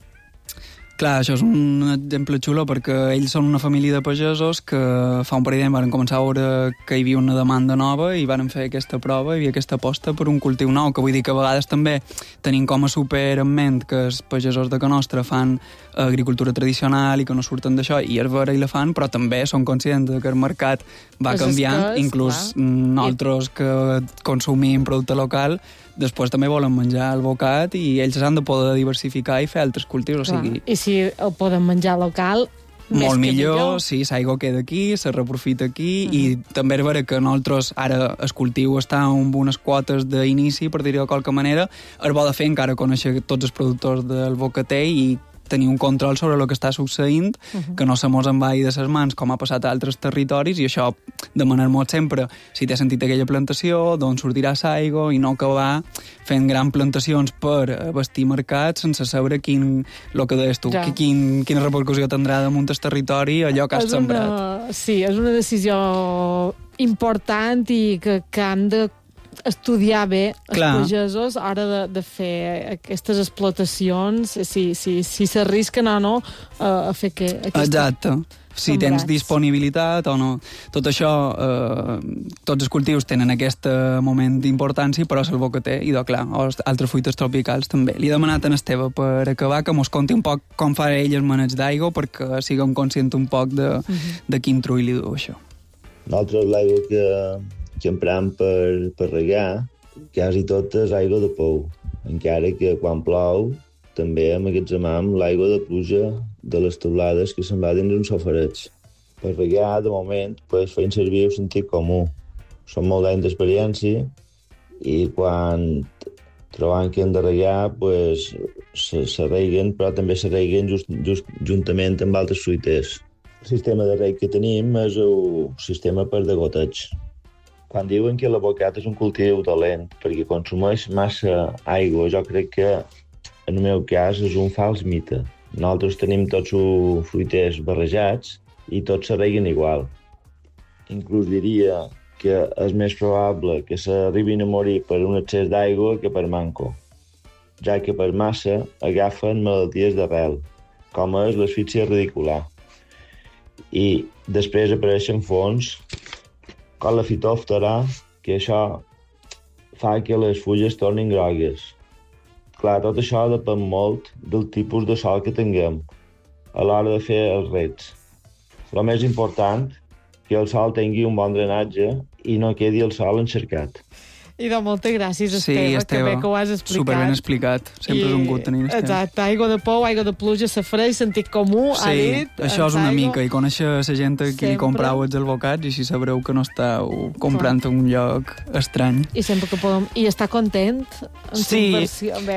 Clar, això és un exemple xulo, perquè ells són una família de pagesos que fa un parell d'anys van començar a veure que hi havia una demanda nova i van fer aquesta prova, hi havia aquesta aposta per un cultiu nou, que vull dir que a vegades també tenim com a super en ment que els pagesos de Can Nostra fan agricultura tradicional i que no surten d'això, i és vera i la fan, però també són conscients que el mercat va canviant, inclús nosaltres que consumim producte local, després també volen menjar alvocat, i ells s'han de poder diversificar i fer altres cultius. O sigui... I si el poden menjar local, molt millor, sí, l'aigua queda aquí, se reprofita aquí, i també és vera que nosaltres, ara el cultiu està amb unes quotes d'inici, per dir-ho de qualque manera, és bo de fer encara conèixer tots els productors d'alvocater i tenir un control sobre el que està succeint, que no se mos envaï de ses mans, com ha passat a altres territoris, i això demanar-nos sempre si té sentit aquella plantació, d'on sortirà l'aigua, i no acabar fent grans plantacions per vestir mercats sense saber el que deies tu, quina repercussió tindrà damunt el territori allò que has sembrat. Sí, és una decisió important i que han de estudiar bé els pagesos a l'hora de fer aquestes explotacions, si s'arrisquen o no a fer Exacte. Si tens disponibilitat o no. Tot això, tots els cultius tenen aquest moment d'importància, però l'alvocater, i clar, altres fruites tropicals també. Li he demanat a Esteve per acabar que mos conti un poc com fa ell el maneig d'aigua, perquè siguem conscients un poc de quin trull li du això. Nosaltres l'aigua que emprem per regar, quasi tot és aigua de pou, encara que quan plou també emmagatzemam l'aigua de pluja de les teulades que se'n va dins un safareig. Per regar, de moment, feien servir el sentit comú. Són molt d'anys d'experiència i quan trobem que hem de regar, se reguen, però també se reguen juntament amb altres fruiters. El sistema de reg que tenim és un sistema per degoteig. Quan diuen que l'abocat és un cultiu dolent perquè consumeix massa aigua, jo crec que en el meu cas és un fals mite. Nosaltres tenim tots els fruiters barrejats i tots se reguen igual. Inclús diria que és més probable que s'arribin a morir per un excés d'aigua que per manco, ja que per massa agafen malalties d'arrel, com és l'asfíxia radicular. I després apareixen fonts com la fitòftera, que això fa que les fulles tornin grogues. Clar, tot això depèn molt del tipus de sol que tinguem a l'hora de fer els regs. El més important, que el sol tingui un bon drenatge i no quedi el sol encercat. Idò, moltes gràcies, Esteve, que bé que ho has explicat. Superben explicat. Sempre és un gut tenir Esteve. Exacte, aigua de pou, aigua de pluja, safreix, sentit comú, ha dit. Sí, això és una mica, i conèixer la gent a qui li comprau els albocats i així sabreu que no estàu comprant a un lloc estrany. I sempre que podem... I està content? Sí,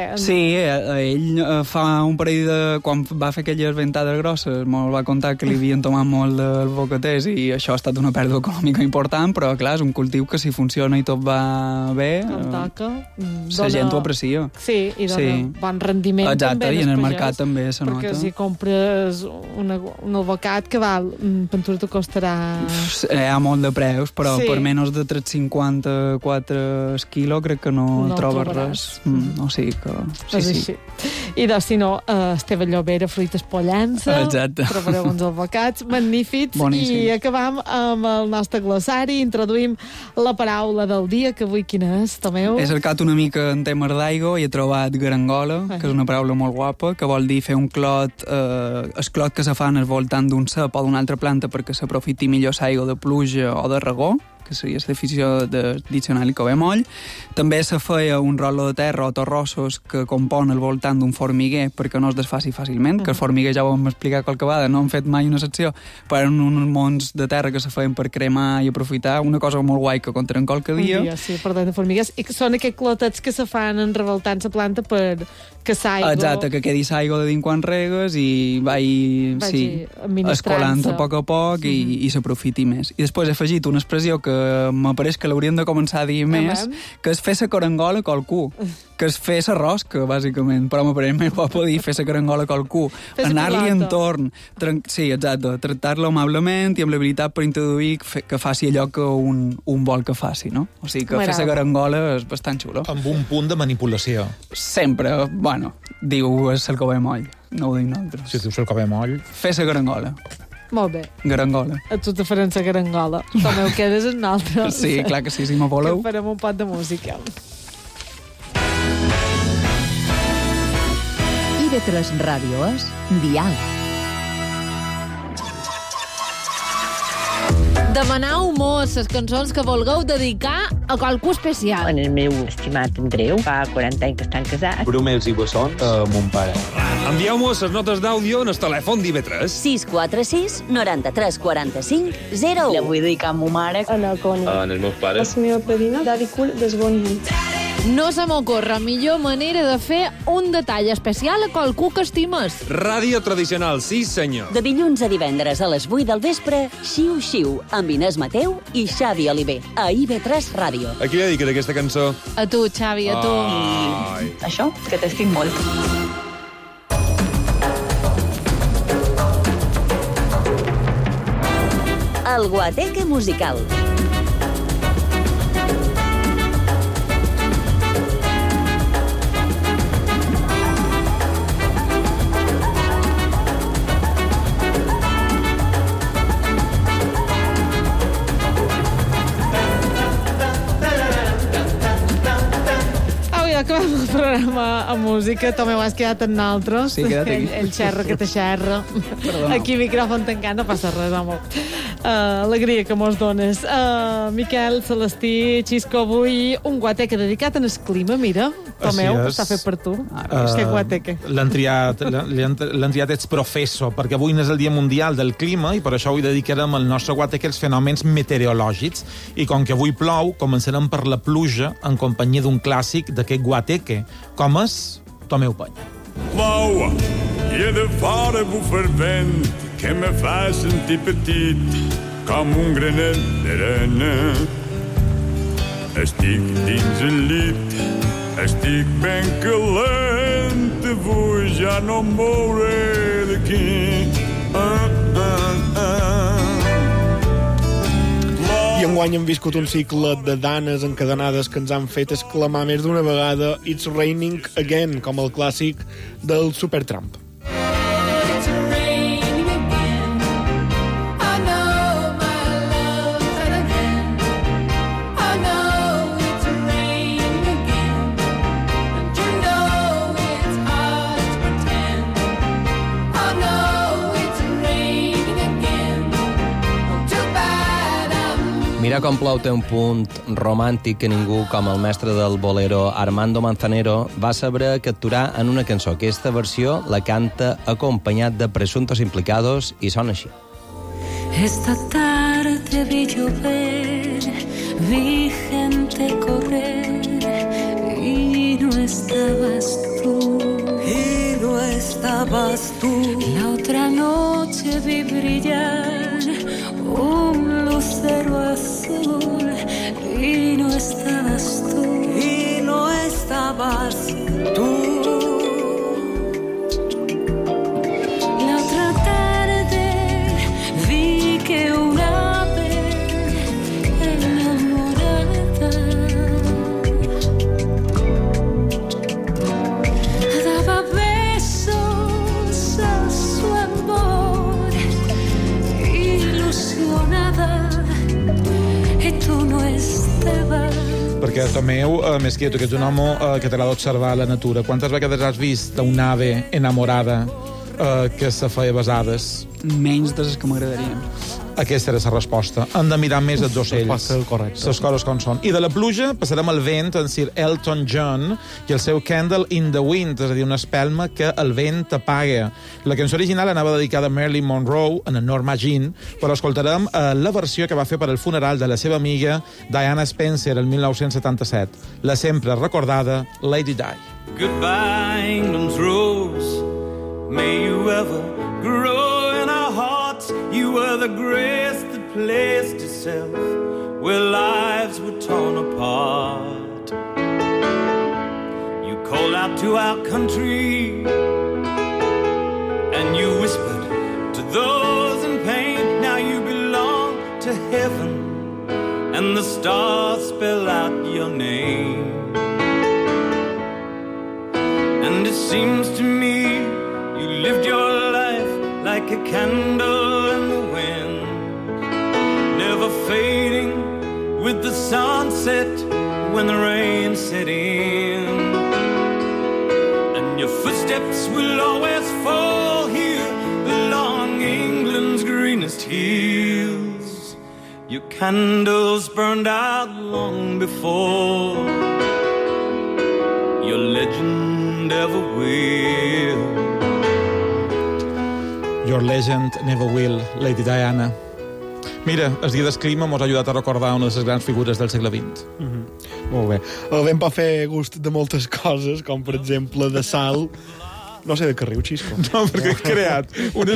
ell fa un parell de... Quan va fer aquelles ventades grosses, me'l va contar que li havien tomat molt dels bocaters i això ha estat una pèrdua econòmica important, però clar, és un cultiu que si funciona i tot va bé, la gent ho aprecia. Sí, i dona bon rendiment. Exacte, també, i en el mercat també se nota. Perquè si compres un albocat que val, pentura te costarà... Hi ha molt de preus, però per menys de 3,54 quilo crec que no trobes res. O sigui que... Sí. I si no, Esteve Llobera, fruites Pollença. Exacte. Trobareu uns albocats magnífics. Boníssim. I acabam amb el nostre glossari. Introduïm la paraula del dia, que avui quina és, Tomeu? He cercat una mica en temes d'aigua i he trobat garangola, que és una paraula molt guapa, que vol dir fer un clot, el clot que se fan al voltant d'un cep o d'una altra planta perquè s'aprofiti millor l'aigua de pluja o de regó, que seria la definició de diccionari que ve moll. També se feia un rolo de terra o torrossos que compon al voltant d'un formiguer perquè no es desfaci fàcilment, que el formiguer ja ho vam explicar qualque vegada, no hem fet mai una secció, però eren uns mons de terra que se feien per cremar i aprofitar, una cosa molt guai que contenen qualque dia. Sí, per tant, de formiguers. I són aquests clotets que se fan en revoltant la planta per que s'aigua... Exacte, que quedi l'aigua de dins quan regues i vagi escolant a poc i s'aprofiti més. I després he afegit una expressió que m'apareix que l'hauríem de començar a dir més, que és fer la carangola col cul, que és fer la rosca, bàsicament, però m'apareix més guapo dir fer la carangola col cul, anar-li entorn, sí, exacte, tractar-la amablement i amb l'habilitat per introduir que faci allò que un vol que faci, no? O sigui que fer la carangola és bastant xulo. Amb un punt de manipulació. Sempre, bueno, diu és el que ve moll, no ho dic nosaltres. Si dius el que ve moll... Fer la carangola. Molt bé. Garangola. A tu te farem la garangola. Tomeu, quedes en nosaltres. Sí, clar que sí, si me voleu. Que farem un pot de música. IB3 Ràdio és Dial. Demanau mos les cançons que vulgueu dedicar a qualcú especial. En el meu estimat Andreu, fa 40 anys que estan casats. Bromels i bessons a mon pare. Envieu-mos les notes d'àudio en el telèfon d'IB3. 646 93 45 01. La vull dedicar a ma mare. En els meus pares. La meva padrina, Daddy Cool, desbonint. No se m'ocorre millor manera de fer un detall especial a qualcú que estimes. Ràdio tradicional, sí senyor. De dilluns a divendres a les 8 del vespre, Xiu Xiu, amb Inés Mateu i Xavi Oliver, a IB3 Ràdio. A qui dediques aquesta cançó? A tu, Xavi, a tu. Ai. Això, que t'estic molt. El Guateque musical. Acabem el programa amb música. Tomeu, has quedat en naltros. Sí, quedat aquí. El xerra que te xerra. Aquí micròfon tancat, no passa res, home. Alegria que mos dones. Miquel, Celestí, Xisco, avui un guateque dedicat en el clima, mira. Tomeu, està fet per tu. Que guateque. L'han triat ets professo, perquè avui no és el Dia Mundial del Clima i per això avui dedicarem el nostre guateque als fenòmens meteorològics. I com que avui plou, començarem per la pluja en companyia d'un clàssic d'aquest guateque, com és Tomeu Penya. Plou i he de fora bufar vent que me fa sentir petit com un granet d'arena. Estic dins el llit, estic ben calent, avui ja no em mouré d'aquí. I enguany hem viscut un cicle de danes encadenades que ens han fet exclamar més d'una vegada It's Raining Again, com el clàssic del Supertramp. Mira com plou té un punt romàntic que ningú, com el mestre del bolero Armando Manzanero, va saber capturar en una cançó. Aquesta versió la canta acompanyat de presuntos implicados i sona així. Esta tarde vi llover, vi gente correr y no estabas tú. Y no estabas tú. La otra noche vi brillar un lucero azul y no estabas tú. Y no estabas tú. La otra tarde vi que un ave enamorada daba besos a su amor, ilusionada, y tú no estabas. Perquè, Tomeu, més que tu, que ets un home que t'agrada observar la natura, quantes vegades has vist un ave enamorada que se feia besades? Menys de les que m'agradarien. Aquesta era la resposta. Hem de mirar més els ocells. Les coses com són. I de la pluja passarem al vent en Sir Elton John i el seu Candle in the Wind, és a dir, una espelma que el vent apaga. La cançó original anava dedicada a Marilyn Monroe, en Norma Jean, però escoltarem la versió que va fer per al funeral de la seva amiga Diana Spencer el 1977. La sempre recordada Lady Di. Goodbye, England's rose. May you ever grow in our hearts. You were the grace that placed itself where lives were torn apart. You called out to our country and you whispered to those in pain. Now you belong to heaven and the stars spell out your name. And it seems to me you lived your life like a candle in the wind, never fading with the sunset when the rain set in. And your footsteps will always fall here along England's greenest hills. Your candles burned out long before your legend ever will. Your Legend Never Will, Lady Diana. Mira, el dia del clima mos ha ajudat a recordar una de les grans figures del segle XX. Molt bé. El vent pot fer gust de moltes coses, com per exemple de sal. No sé de què riu, Xisco. No, perquè he creat una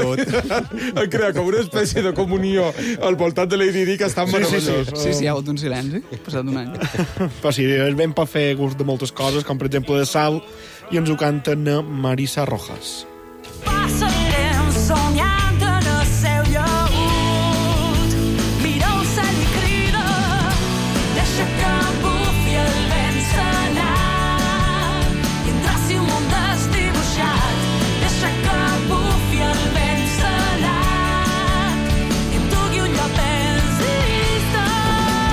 espècie de comunió al voltant de Lady Di que està meravellós. Sí, hi ha hagut un silenci. Ha passat un any. Però sí, el vent pot fer gust de moltes coses, com per exemple de sal, i ens ho canten a Marisa Rojas. Passa el temps somiant en el seu llaüt. Mira el cel i crida, deixa que bufi el vent senat. I entraci un món desdibuixat, deixa que bufi el vent senat. I em dugui un lloc més distant.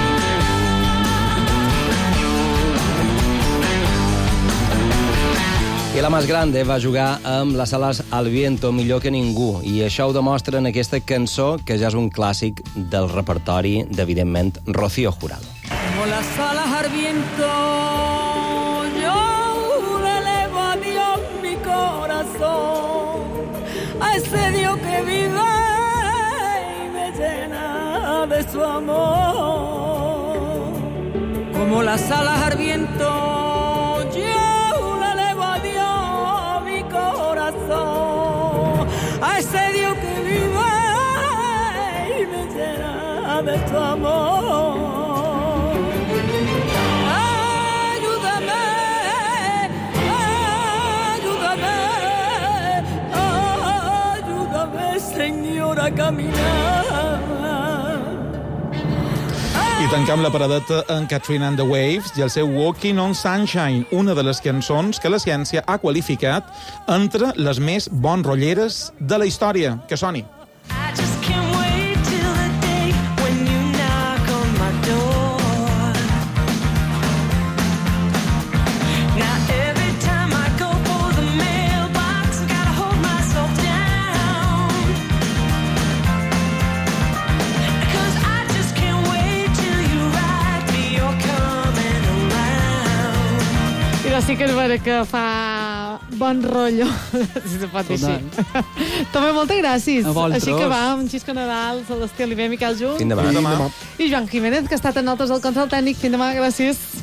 I la més grande va jugar amb les Alas al Viento millor que ningú, i això ho demostra en aquesta cançó, que ja és un clàssic del repertori d'evidentment Rocío Jurado. Como las alas al viento, yo le elevo a Dios mi corazón, a ese Dios que vive y me llena de su amor. Como las alas al viento, a ese Dios que mía de tu amor. Ayúdame, ayúdame, Señor, a caminar. I tanquem la paradeta en Katrina and the Waves i el seu Walking on Sunshine, una de les cançons que la ciència ha qualificat entre les més bon rolleres de la història. Que soni. Sí que és vera que fa bon rotllo, si se pot dir així. També moltes gràcies. Així que va, amb Xisco Nadal, Celestí Oliver, Miquel Junt. Fins demà. I Joan Jiménez, que ha estat en nosaltres al control tècnic. Fins demà, gràcies.